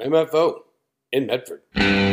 WMFO in Medford.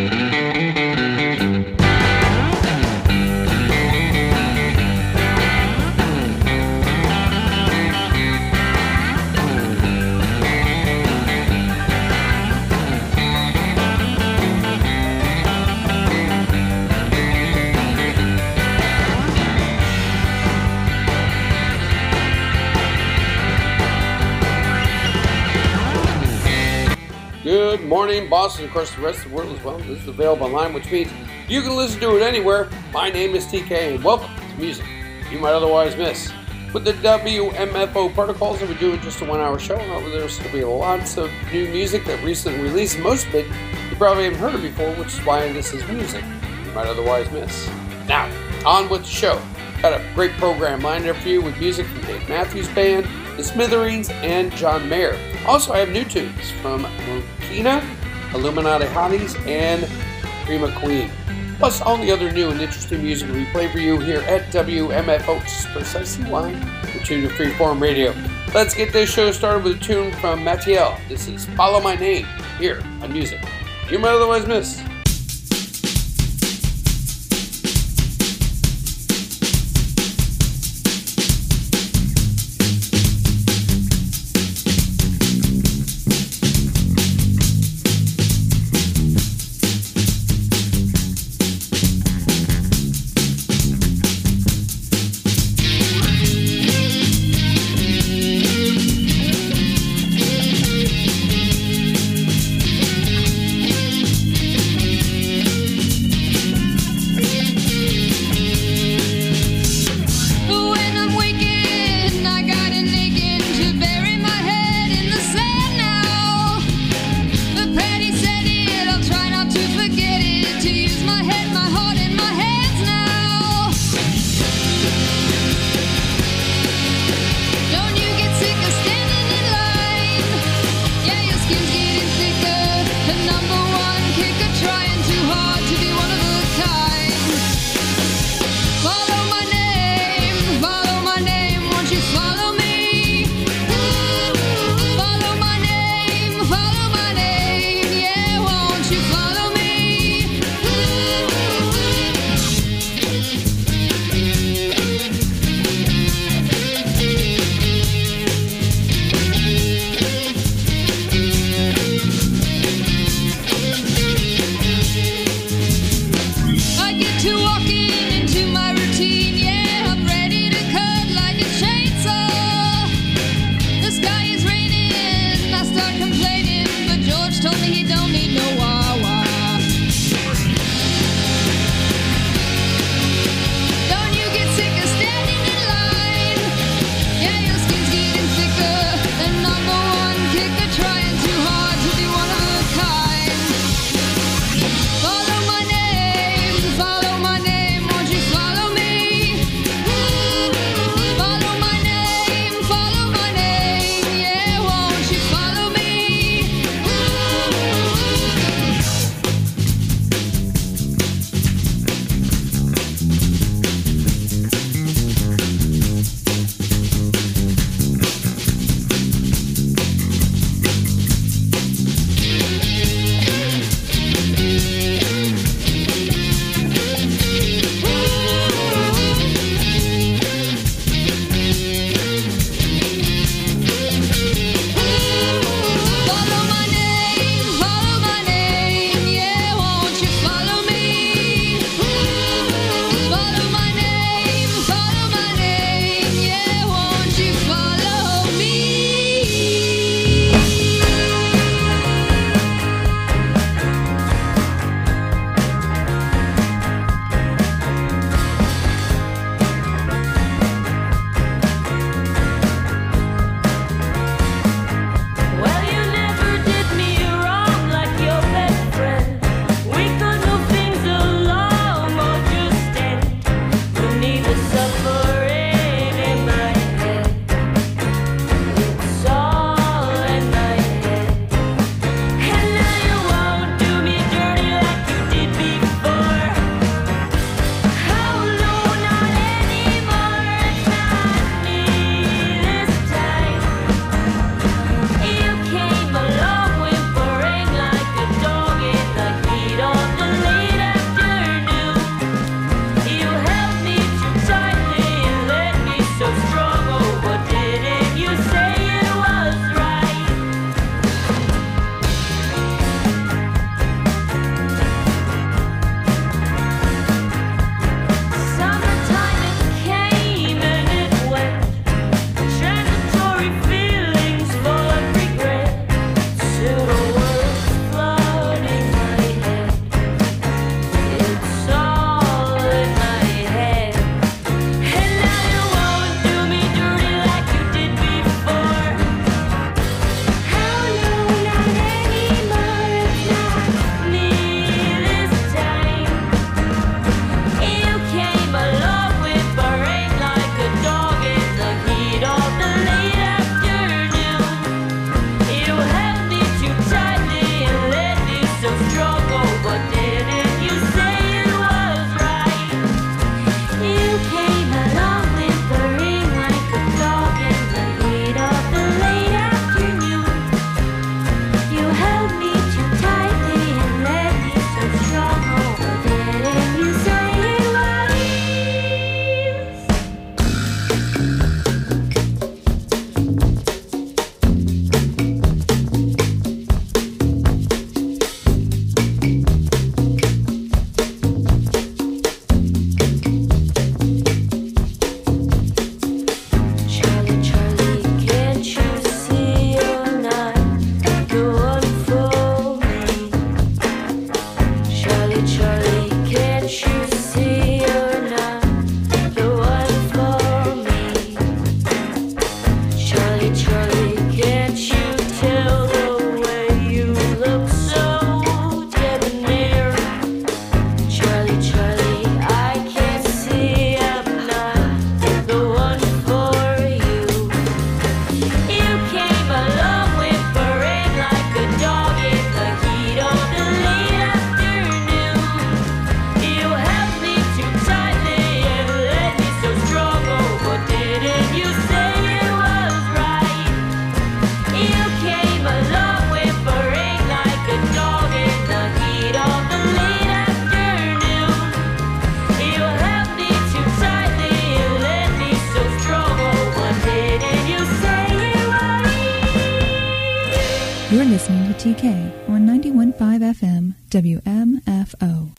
Good morning, Boston, and of course the rest of the world as well. This is available online, which means you can listen to it anywhere. My name is TK, and welcome to music you might otherwise miss. With the WMFO protocols that we do in just a 1 hour show, there's going to be lots of new music that recently released. Most of it you probably haven't heard of before, which is why this is music you might otherwise miss. Now, on with the show. Got a great program lined up for you with music from Dave Matthews Band, The Smithereens, and John Mayer. Also, I have new tunes from Mokina, Illuminati Hotties, and Prima Queen. Plus, all the other new and interesting music we play for you here at WMFO, which is precisely why we're tuned to Freeform Radio. Let's get this show started with a tune from Mattiel. This is Follow My Name, here on Music You Might Otherwise Miss. on 91.5 FM WMFO.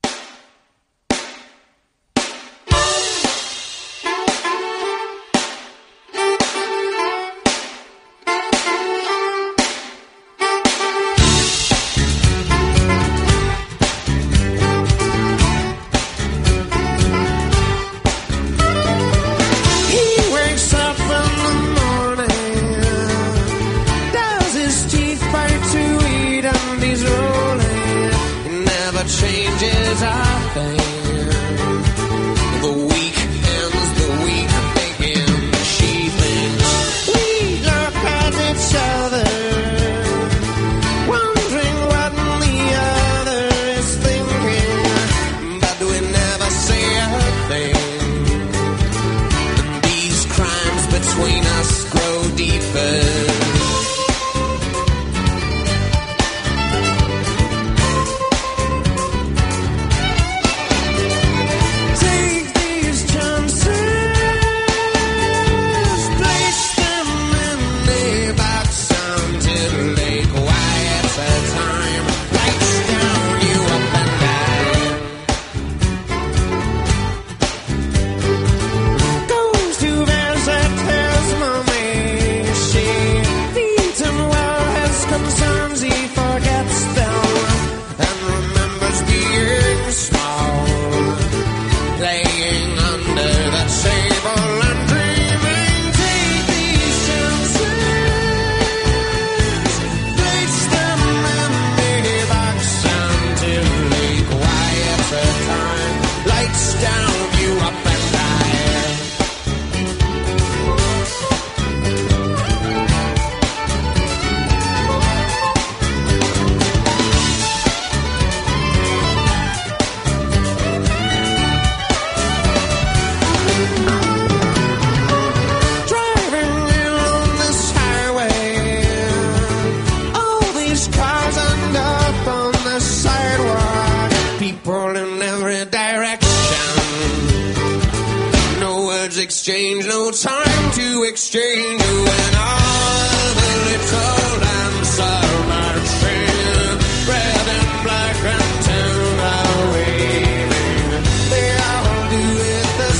Exchange, no time to exchange when all the little lamps are marching, red and black and town are waving. They all do it the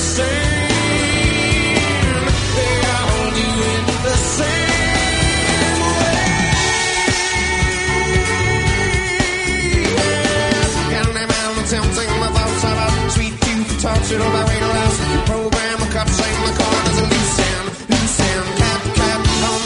same. They all do it the same way. Yes, Candyman tempting the thoughts about sweet tooth, touch it over Wayne House. Program cups in the corners of loose sand, cat, cat,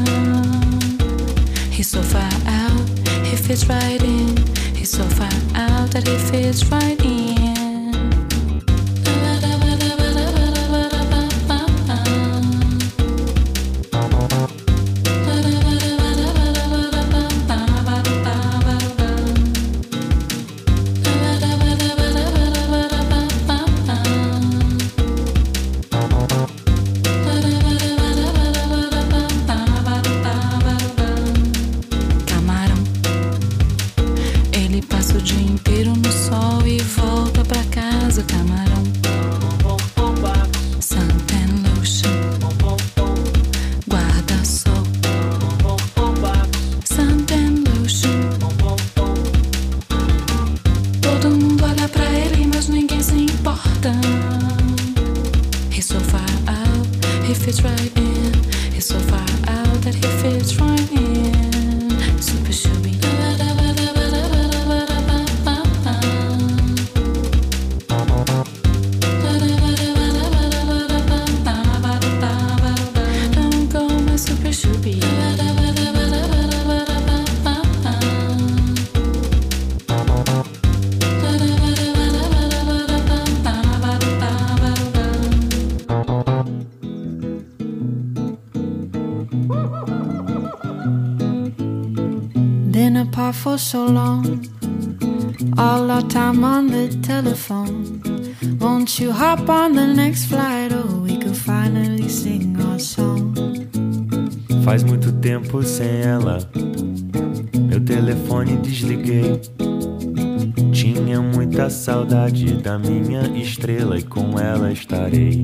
He's so far out, he fits right in. He's so far out that he fits right in. For so long, all our time on the telephone. Won't you hop on the next flight? Oh, we could finally sing our song. Faz muito tempo sem ela, meu telefone desliguei. Tinha muita saudade da minha estrela e com ela estarei.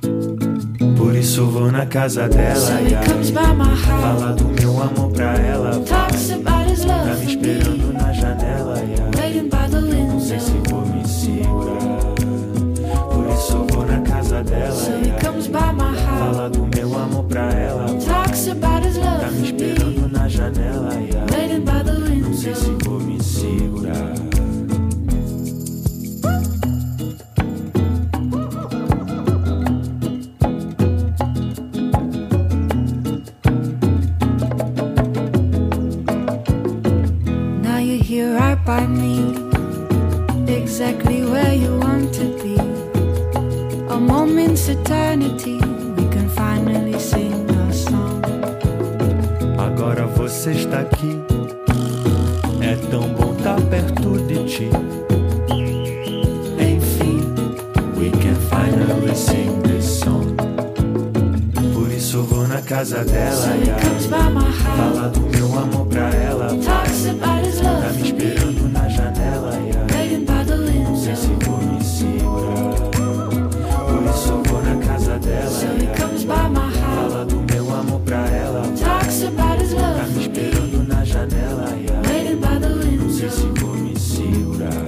Por isso vou na casa dela So e he comes by my house, fala do meu amor pra ela. talks about his love Tá me for esperando me, na janela e waiting by the não sei se window. vou me segurar. Por isso vou na casa dela So he comes by my fala house, do meu amor pra ela. talks about his love Tá me for me, esperando na janela e waiting by the não sei se window. vou me segurar. Now you're here right by me, exactly where you want to be. A moment's eternity, we can finally sing our song. Agora você está aqui, é tão bom estar perto de ti. Enfim, we can finally sing this song. Por isso vou na casa dela So e he comes by my fala house, do meu amor pra ela. talks about his Tá love me for me, esperando na janela e waiting by the não sei se window. vou me segurar. Por isso vou na casa dela So he comes by my house, fala do meu amor pra ela. talks about his Tá love me for me, esperando na janela e waiting by the não sei se window. vou me segurar.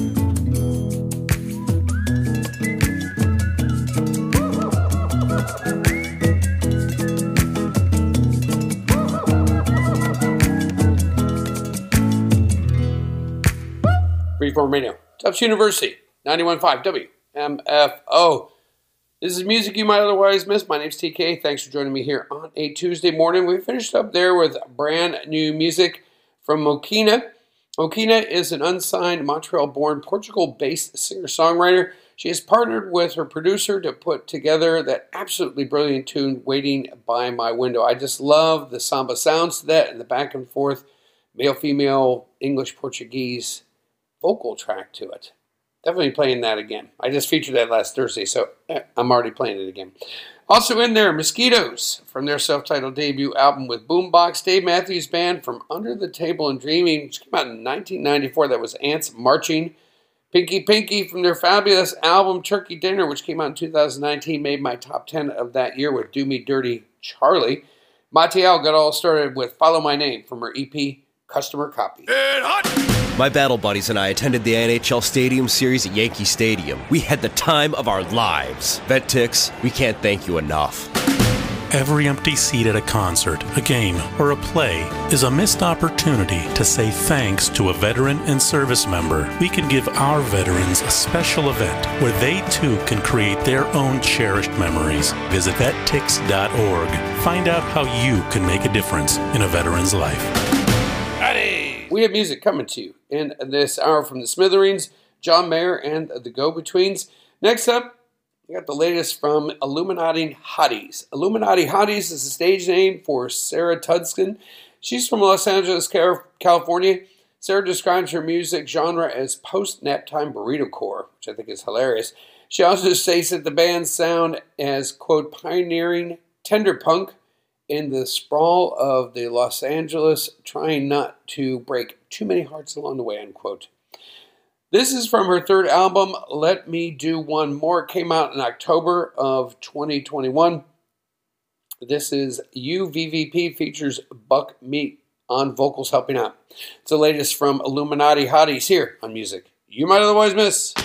Freeform Radio, Tufts University, 91.5 WMFO. This is music you might otherwise miss. My name's TK. Thanks for joining me here on a Tuesday morning. We finished up there with brand new music from Mokina. Mokina is an unsigned Montreal-born, Portugal-based singer-songwriter. She has partnered with her producer to put together that absolutely brilliant tune, Waiting by My Window. I just love the samba sounds to that and the back and forth, male-female, English-Portuguese vocal track to it. Definitely playing that again. I just featured that last Thursday, so I'm already playing it again. Also in there, Mosquitoes from their self-titled debut album with Boombox. Dave Matthews Band from Under the Table and Dreaming, which came out in 1994. That was Ants Marching. Pinky Pinky from their fabulous album Turkey Dinner, which came out in 2019, made my top 10 of that year with Do Me Dirty Charlie. Matiel got all started with Follow My Name from her EP Customer Copy. My battle buddies and I attended the NHL Stadium Series at Yankee Stadium. We had the time of our lives. VetTix, we can't thank you enough. Every empty seat at a concert, a game, or a play is a missed opportunity to say thanks to a veteran and service member. We can give our veterans a special event where they too can create their own cherished memories. Visit vettix.org. Find out how you can make a difference in a veteran's life. Howdy! We have music coming to you in this hour from the Smithereens, John Mayer, and the Go-Betweens. Next up, we got the latest from Illuminati Hotties. Illuminati Hotties is a stage name for Sarah Tudskin. She's from Los Angeles, California. Sarah describes her music genre as post-naptime burrito-core, which I think is hilarious. She also states that the band's sound as, quote, pioneering tender punk in the sprawl of the Los Angeles, trying not to break too many hearts along the way, unquote. This is from her third album, Let Me Do One More. It came out in October of 2021. This is UVVP, features Buck Meat on vocals helping out. It's the latest from Illuminati Hotties here on Music You Might Otherwise Miss.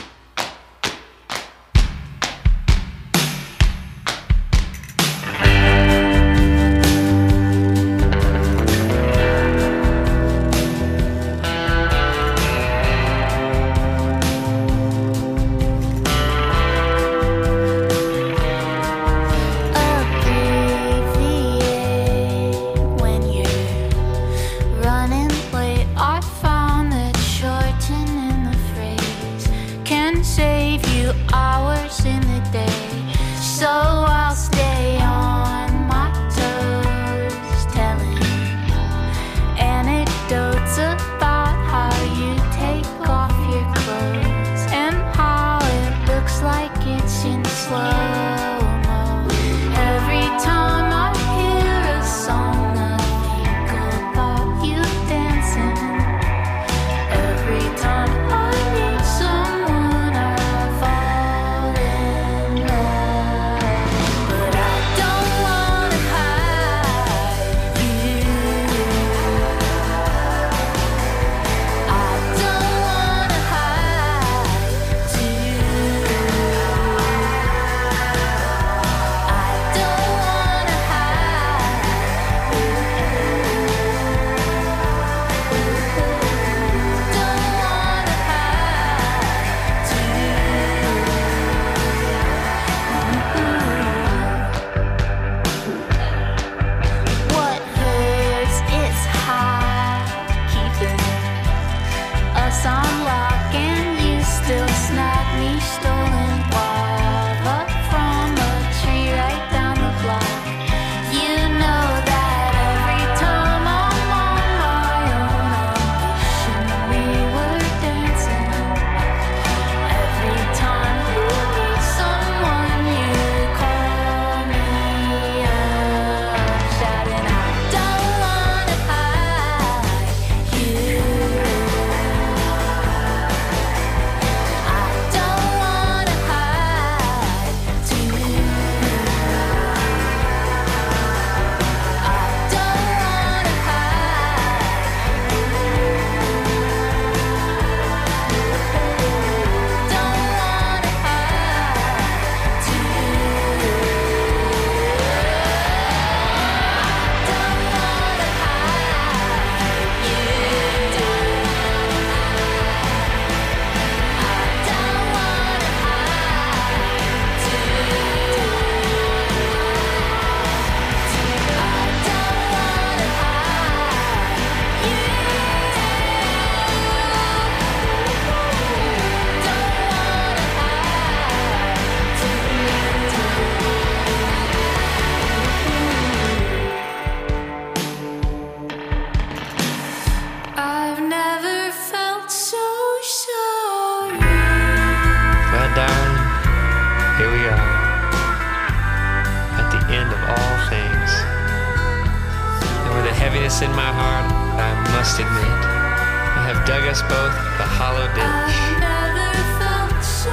In my heart, I must admit, I have dug us both a hollow ditch. I've never felt so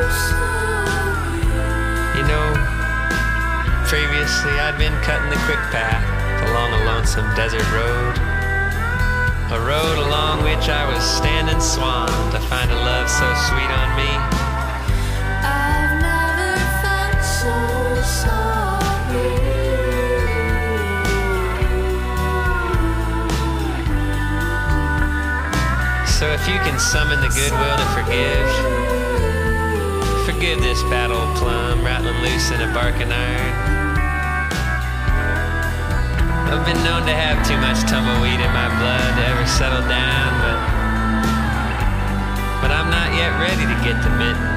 sorry. You know, previously I'd been cutting the quick path along a lonesome desert road, a road along which I was standing swan to find a love so sweet on me. I've never felt so sorry. So if you can summon the goodwill to forgive this bad old plum rattling loose in a barking iron. I've been known to have too much tumbleweed in my blood to ever settle down, but I'm not yet ready to get the mitten.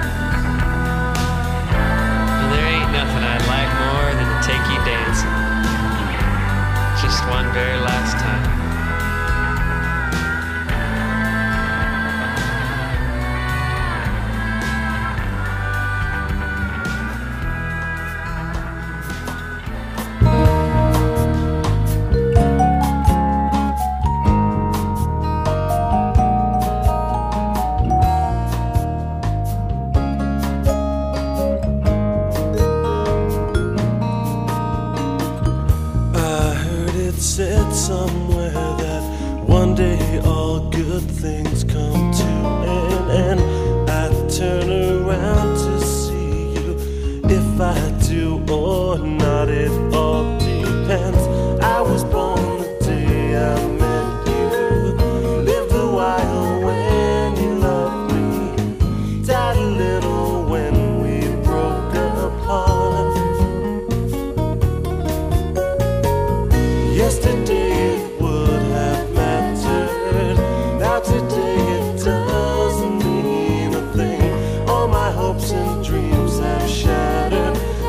And there ain't nothing I'd like more than to take you dancing, just one very last time. Said somewhere that one day all good things come to an end. I turn around to see you. If I do or not, it all depends. I was born the day I met you. Lived a while when you loved me. Died a little when we broke apart. Yesterday it would have mattered. Now today it doesn't mean a thing. All my hopes and dreams have shattered.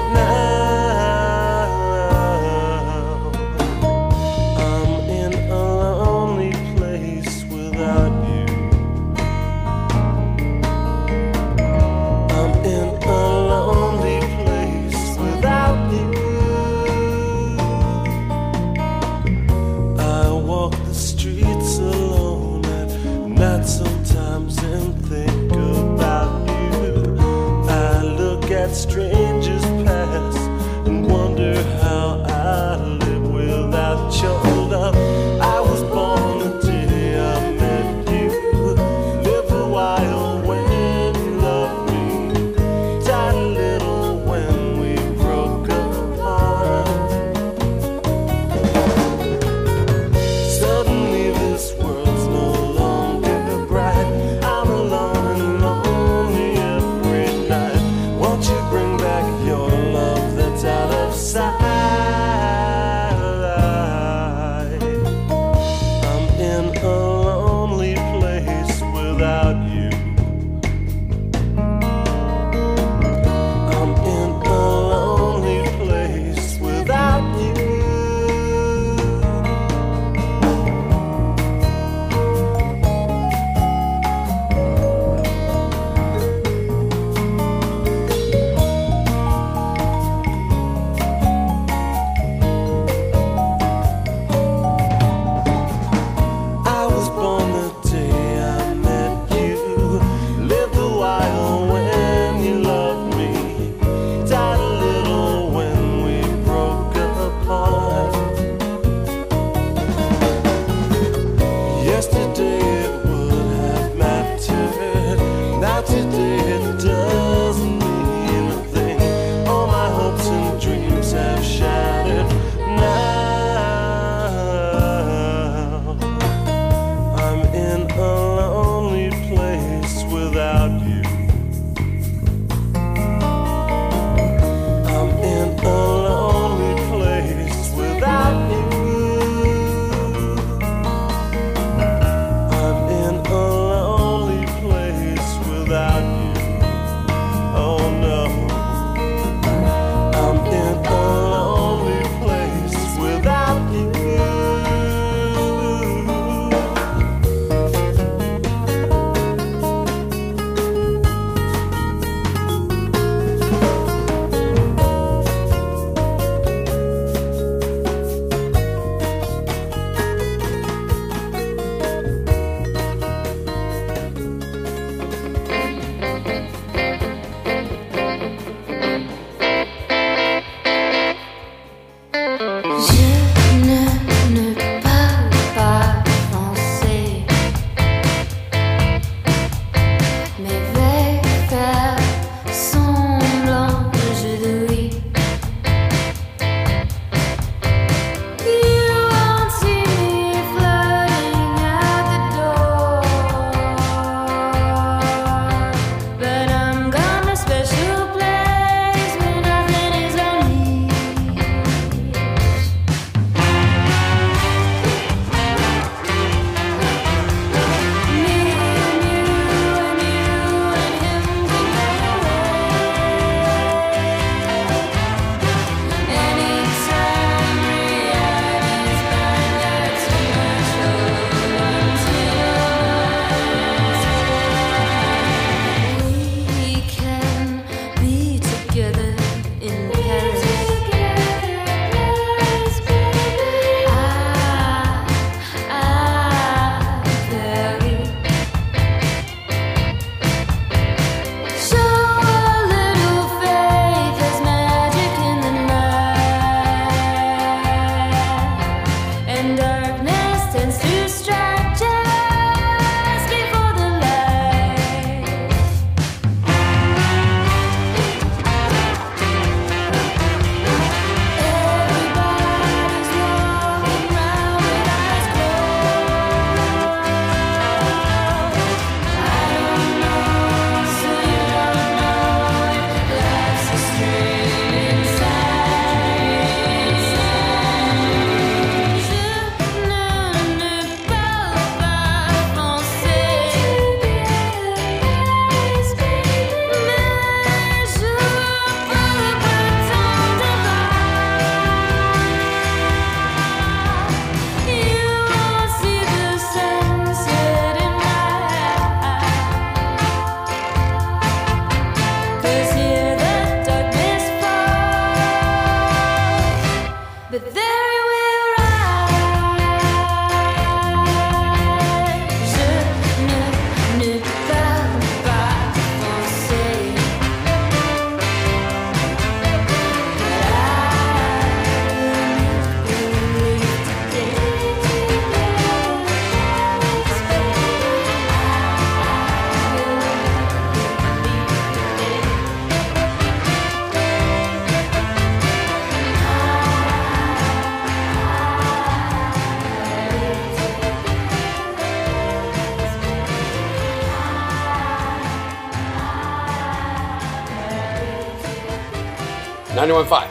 91.5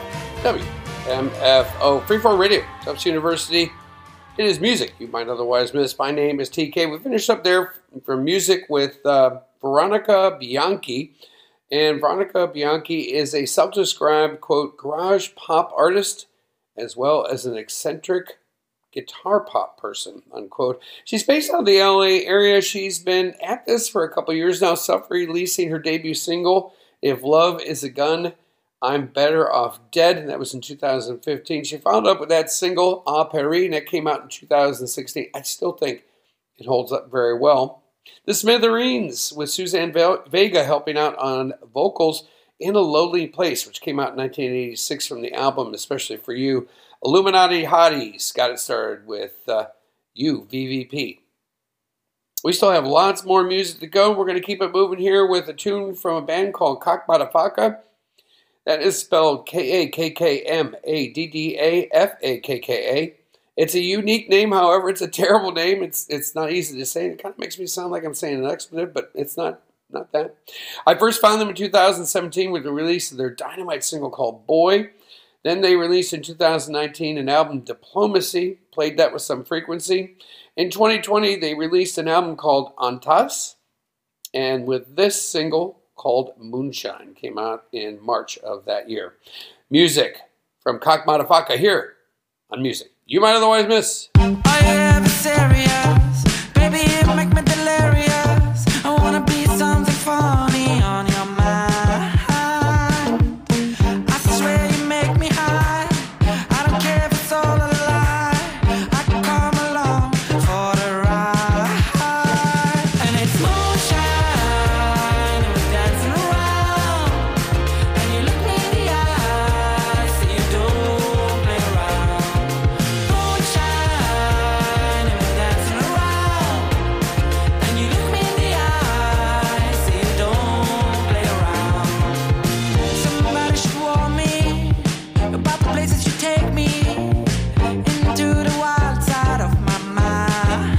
WMFO Freeform Radio, Tufts University. It is music you might otherwise miss. My name is TK. We finished up there from music with Veronica Bianchi. And Veronica Bianchi is a self-described, quote, garage pop artist, as well as an eccentric guitar pop person, unquote. She's based out of the LA area. She's been at this for a couple years now, self-releasing her debut single, If Love Is a Gun, I'm Better Off Dead, and that was in 2015. She followed up with that single, A Paris, and that came out in 2016. I still think it holds up very well. The Smithereens, with Suzanne Vega helping out on vocals, In a Lonely Place, which came out in 1986 from the album, Especially for You. Illuminati Hotties got it started with You, VVP. We still have lots more music to go. We're going to keep it moving here with a tune from a band called Kakmadafaka. That is spelled Kakkamadaffakka. It's a unique name, however, it's a terrible name. It's not easy to say. It kind of makes me sound like I'm saying an expletive, but it's not that. I first found them in 2017 with the release of their Dynamite single called Boy. Then they released in 2019 an album, Diplomacy, played that with some frequency. In 2020, they released an album called Antas, and with this single called Moonshine, came out in March of that year. Music from Kakmadafaka here on Music You Might Otherwise Miss. Are you ever serious? Baby, it make me delirious. I wanna be something funny on your mind. I swear you make me high. I don't care if it's all a lie. I can come along for the ride. And it's moonshine, and we're dancing around. And you look me in the eyes, so you don't play around. Moonshine, and we're dancing around. And you look me in the eyes, so you don't play around. Somebody should warn me about the places you take me into the wild side of my mind.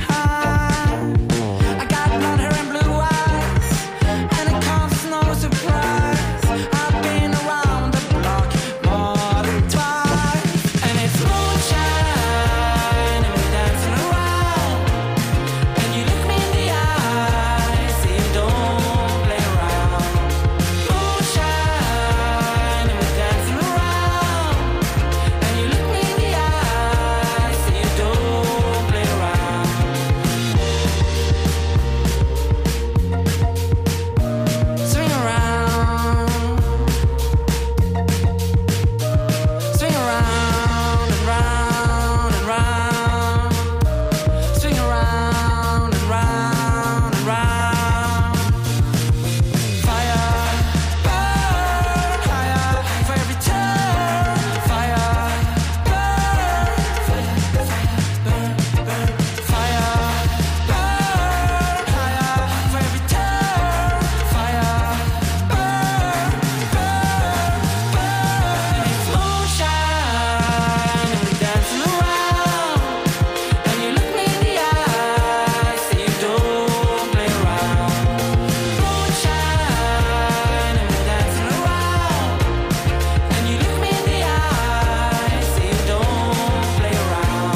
I got blonde hair and blue eyes, and it comes as no surprise. I've been around the block more than twice. And it's moonshine, and we're dancing around. And you look me in the eyes, so you don't play around. Moonshine, and we're dancing around. And you look me in the eyes, so you don't play around. Swing around. Swing around and round and round. Swing around and round and round. Fire, burn higher for every turn. Fire, burn, fire, burn, burn. Fire, burn higher for every turn. Fire, burn, burn, burn. And it's moonshine, and we're dancing around. And you look me in the eyes, so you don't play around. Moonshine, and we're dancing around. And you look me in the eyes, so you don't play around.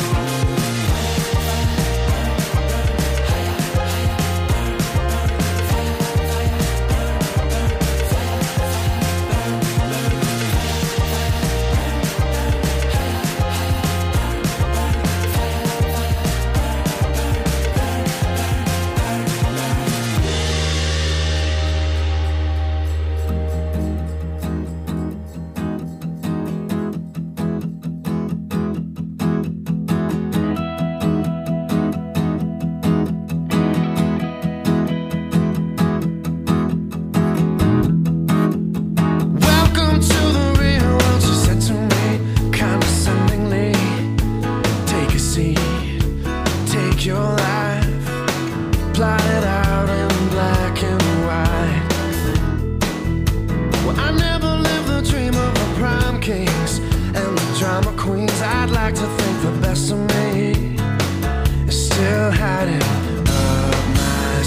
Welcome to the real world, she said to me condescendingly. Take a seat, take your life, plot it out in black and white. Well, I never lived the dream of the prime kings and the drama queens. I'd like to think the best of me is still hiding up my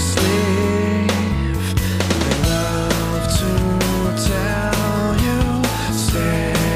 sleeve. They love to tell you, stay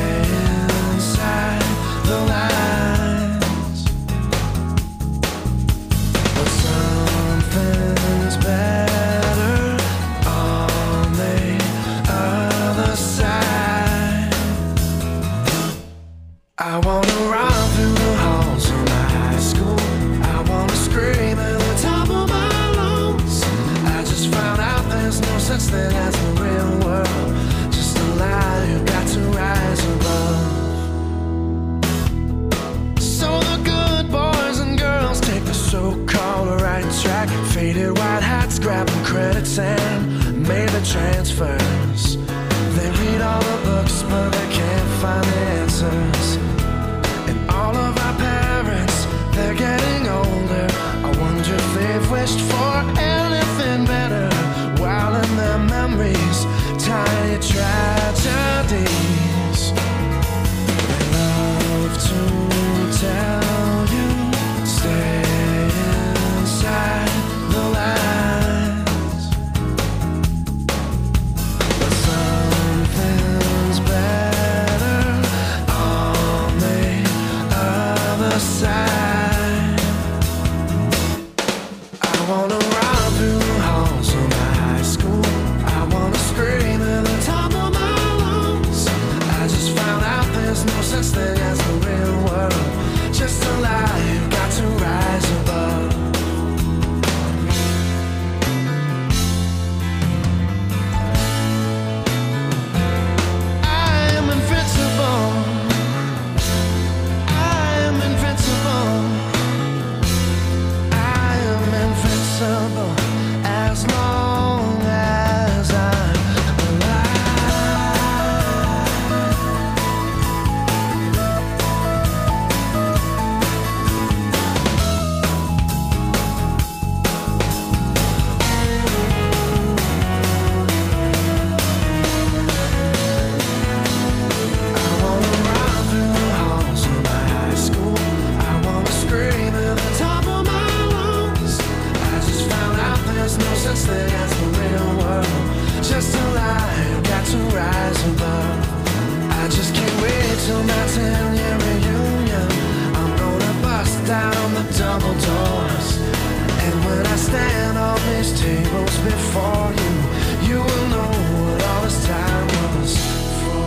double doors. And when I stand on these tables before you, you will know what all this time was for.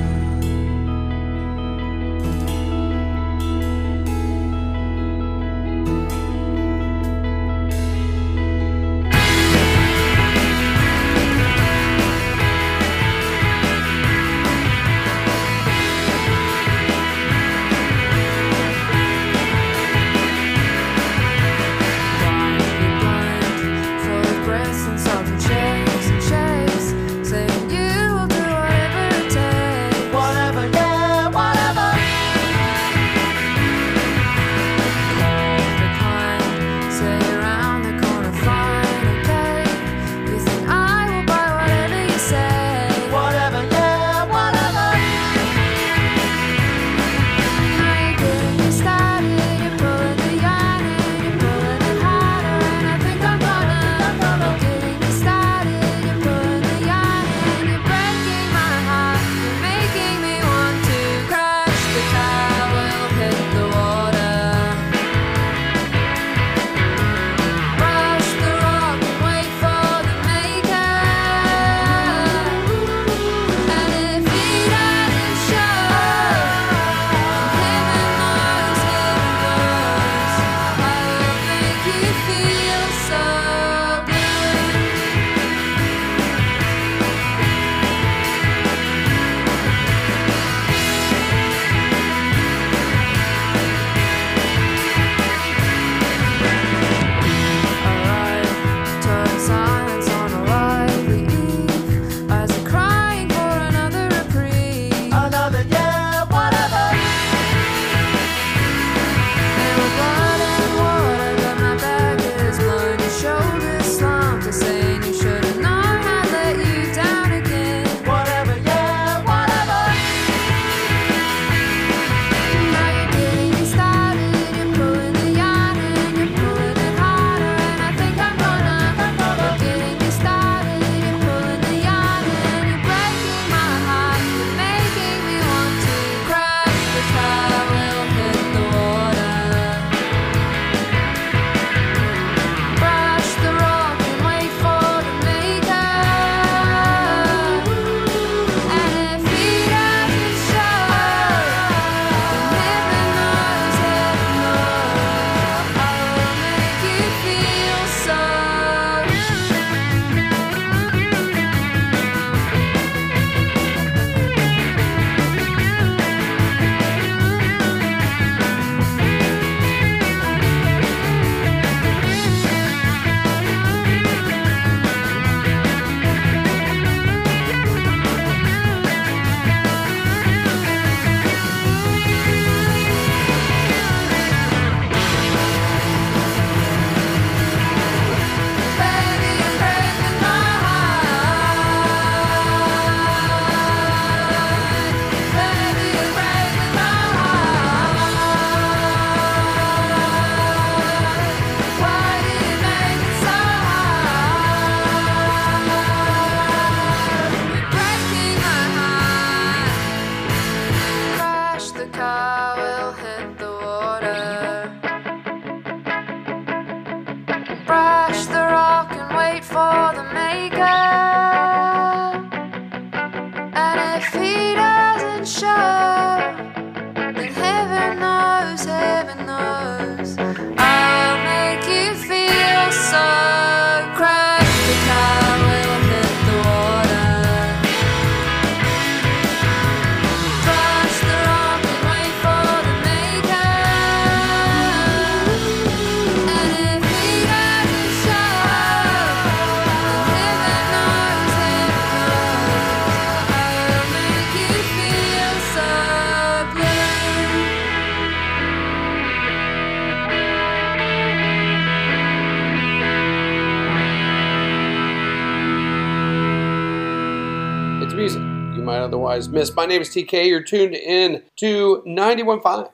music you might otherwise miss. My name is TK. You're tuned in to 91.5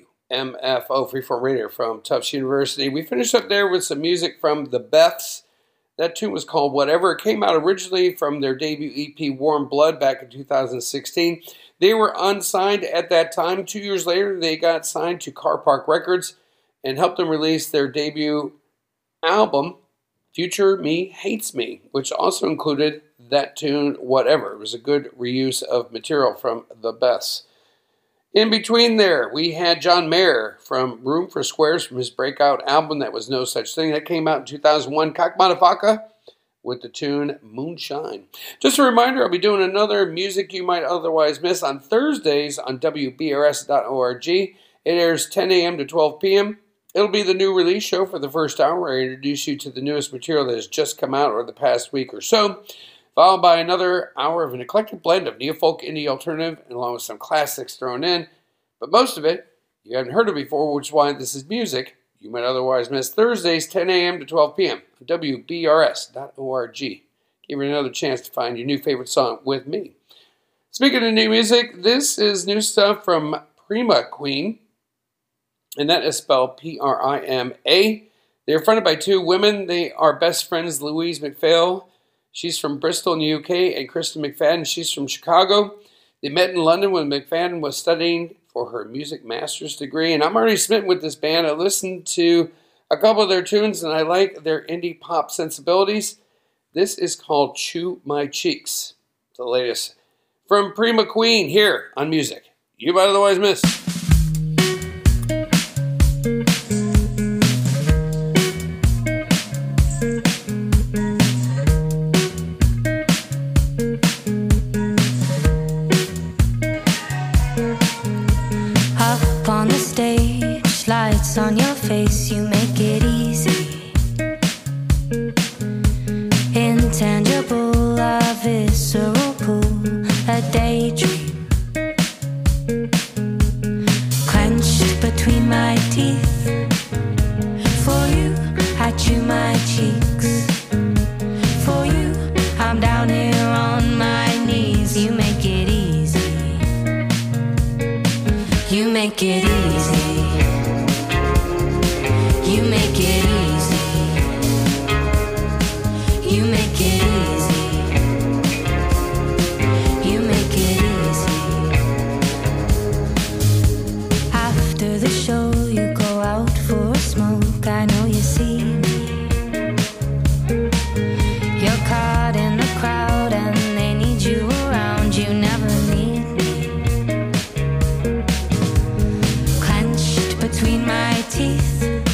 WMFO Freeform Radio from Tufts University. We finished up there with some music from the Beths. That tune was called Whatever. It came out originally from their debut EP, Warm Blood, back in 2016. They were unsigned at that time. 2 years later, they got signed to Car Park Records, and helped them release their debut album, Future Me Hates Me, which also included that tune, Whatever. It was a good reuse of material from the Beths. In between there, we had John Mayer from Room for Squares from his breakout album that was No Such Thing. That came out in 2001. Kak Madafaka with the tune Moonshine. Just a reminder, I'll be doing another Music You Might Otherwise Miss on Thursdays on WBRS.org. It airs 10 a.m. to 12 p.m. It'll be the new release show for the first hour, where I introduce you to the newest material that has just come out over the past week or so, followed by another hour of an eclectic blend of neo-folk, indie, alternative, and along with some classics thrown in. But most of it, you haven't heard of before, which is why this is music you might otherwise miss. Thursdays, 10 a.m. to 12 p.m. on WBRS.org. Give you another chance to find your new favorite song with me. Speaking of new music, this is new stuff from Prima Queen, and that is spelled P-R-I-M-A. They're fronted by two women. They are best friends, Louise McPhail. She's from Bristol in the UK, and Kristen McFadden. She's from Chicago. They met in London when McFadden was studying for her music master's degree, and I'm already smitten with this band. I listened to a couple of their tunes, and I like their indie pop sensibilities. This is called Chew My Cheeks. It's the latest from Prima Queen here on Music You Might Otherwise Miss. On your face, you make it easy. Intangible, a visceral pool, a daydream. Clenched between my teeth. For you, I chew my cheeks. For you, I'm down here on my knees. You make it easy. You make it easy. You make it easy. You make it easy. You make it easy. After the show, you go out for a smoke. I know you see me. You're caught in the crowd and they need you around. You never need me. Clenched between my teeth.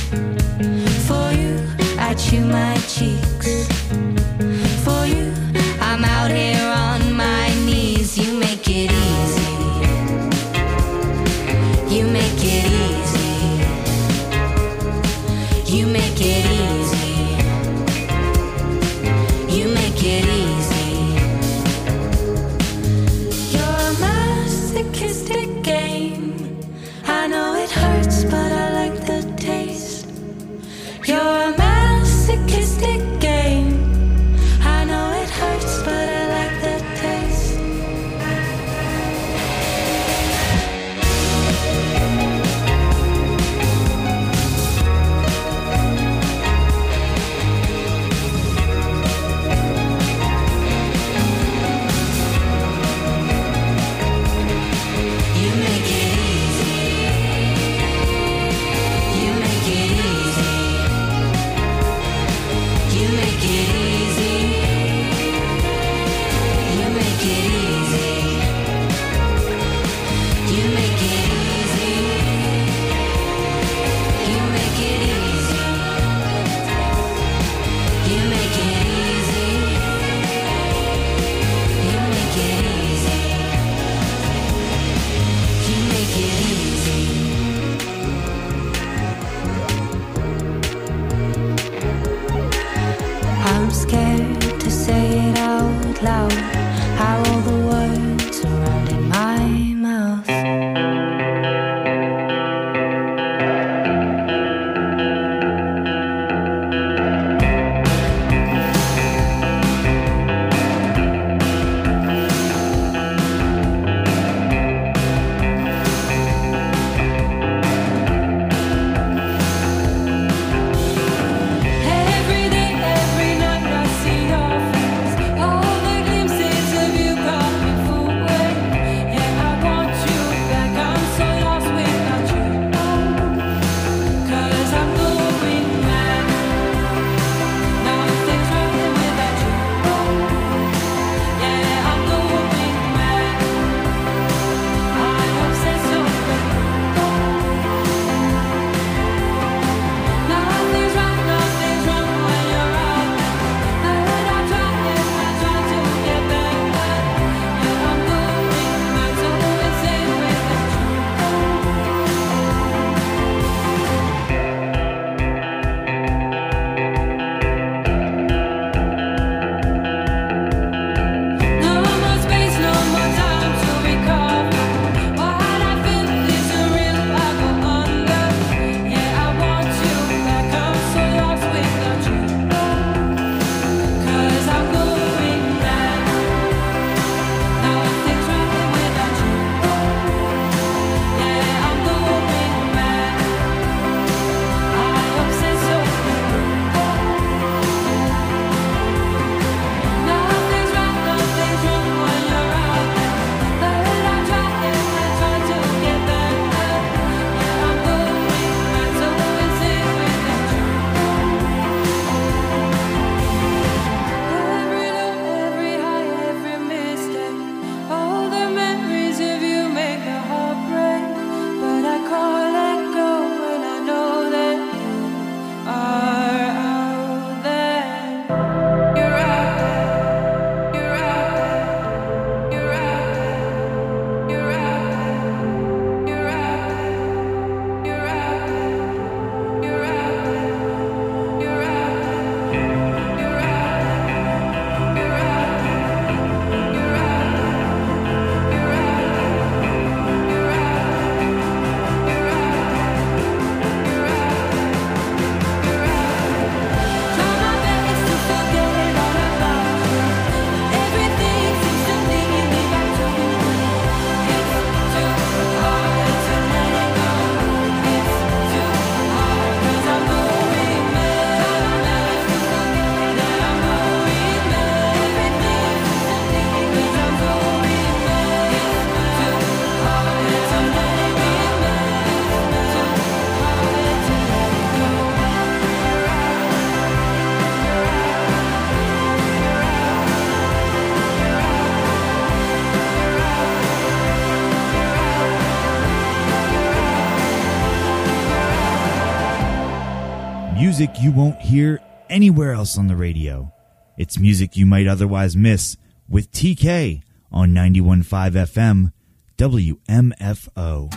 I chew my cheeks. For you, I'm out here on my knees. You make it easy. You make it easy. You make it easy. You make it easy. You're a masochistic game. I know it hurts, but I like the taste. You're a masochistic game. I know it hurts, but I like the taste. You make it easy. You make it easy. You make it easy. You make it easy. You make it easy. You make it easy. You make it easy. You make it easy. You make it easy. I'm scared to say it out loud. How all the words around in my mouth. Every day, every night, I see your face. All the glimpses of you come Music you won't hear anywhere else on the radio. It's music you might otherwise miss with TK on 91.5 FM WMFO.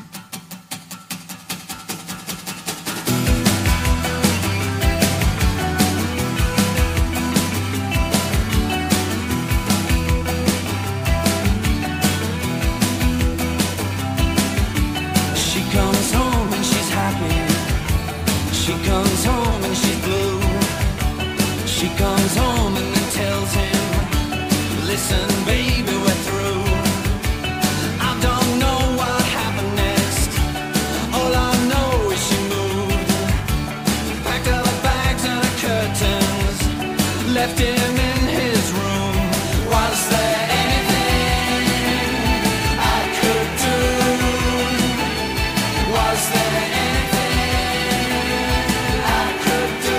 She comes home and she's happy. She comes home and she's blue. She comes home and then tells him, listen baby, we're through. I don't know what happened next. All I know is she moved. Packed up her bags and her curtains. Left him in his room. Was there anything I could do? Was there anything I could do?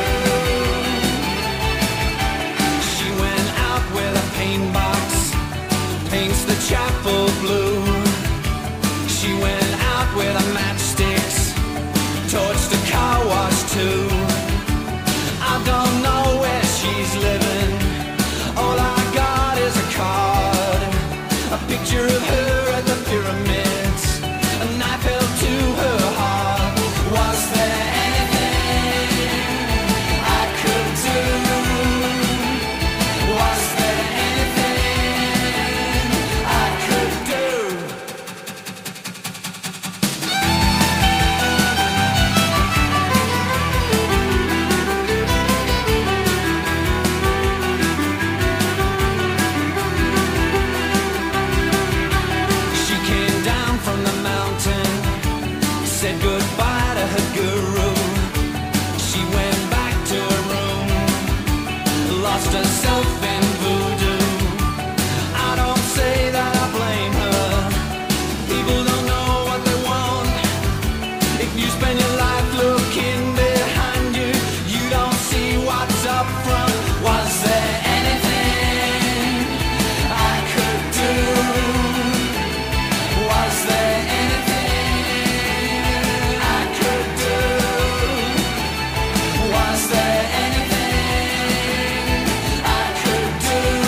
She went out with a paint box, paints the chapel blue. She went out with a matchsticks, torched the car wash too. I don't know where she's living. All I got is a card, a picture of her at the pyramids, a knife held to her heart. Was there anything I could do? Was there anything I could do? She came down from the mountain, said goodbye to her guru. She went back to her room, lost herself in voodoo. I don't say that I blame her. People don't know what they want. If you spend your life looking behind you, you don't see what's up front. Was there anything I could do? Was there anything I could do? Was there anything I could do?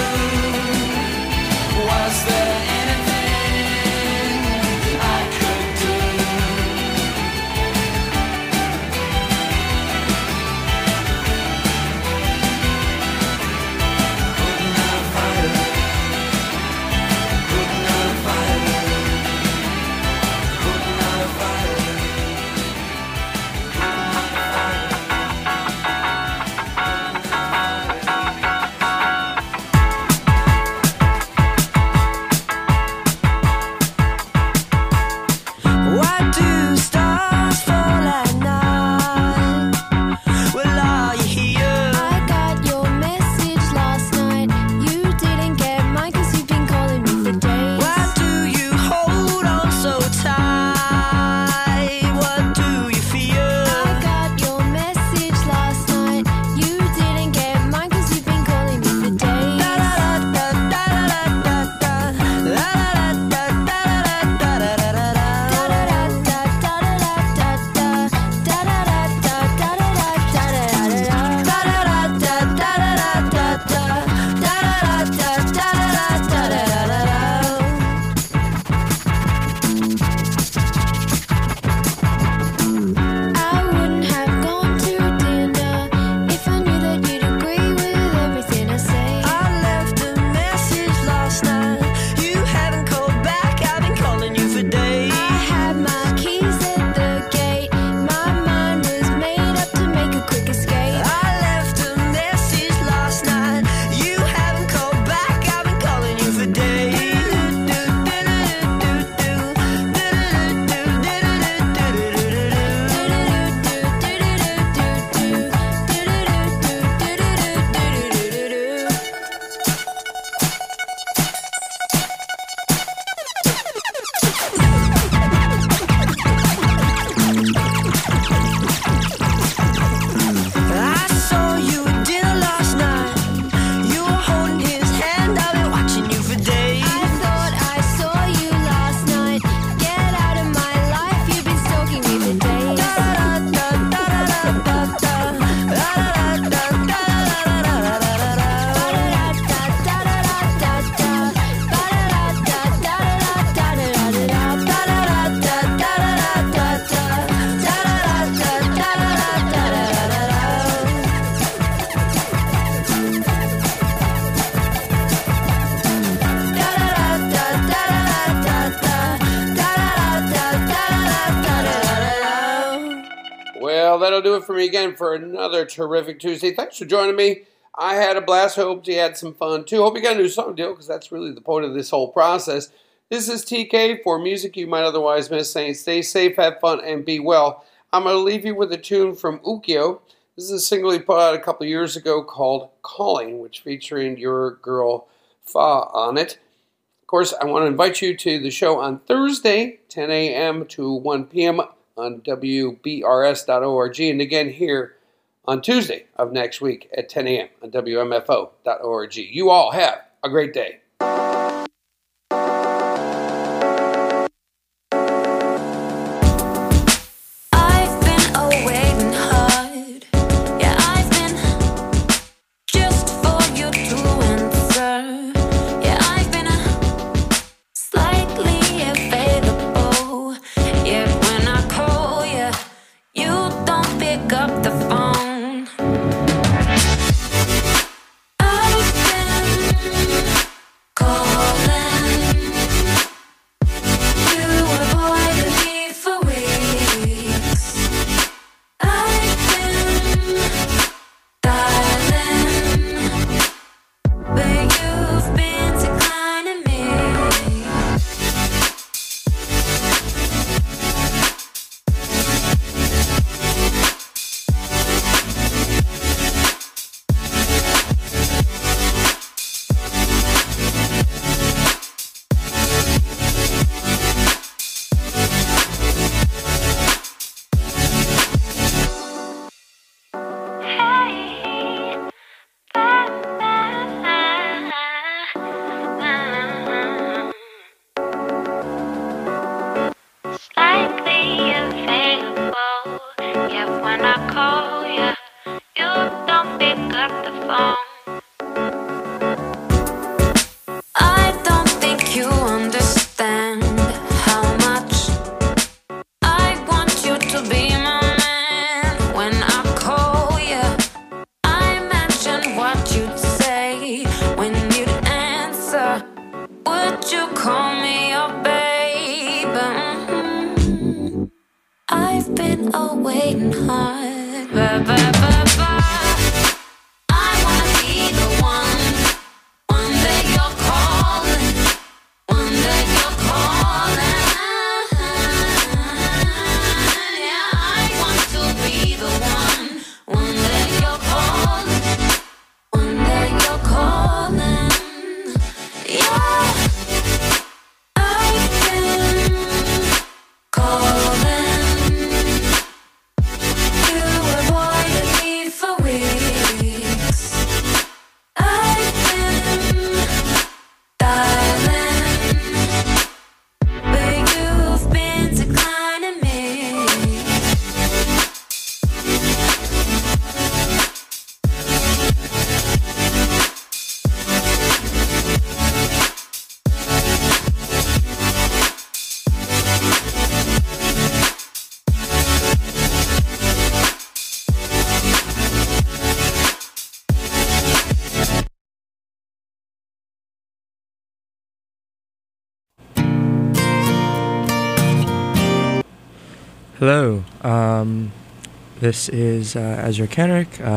that'll do it for me again for another terrific Tuesday. Thanks for joining me. I had a blast. Hope you had some fun, too. Hope you got a new song deal, because that's really the point of this whole process. This is TK for music you might otherwise miss, saying stay safe, have fun, and be well. I'm going to leave you with a tune from Ukyo. This is a single he put out a couple years ago called Calling, which featuring your girl Fa on it. Of course, I want to invite you to the show on Thursday, 10 a.m. to 1 p.m. on WBRS.org, and again here on Tuesday of next week at 10 a.m. on WMFO.org. You all have a great day. Hello, this is Ezra Kenrick.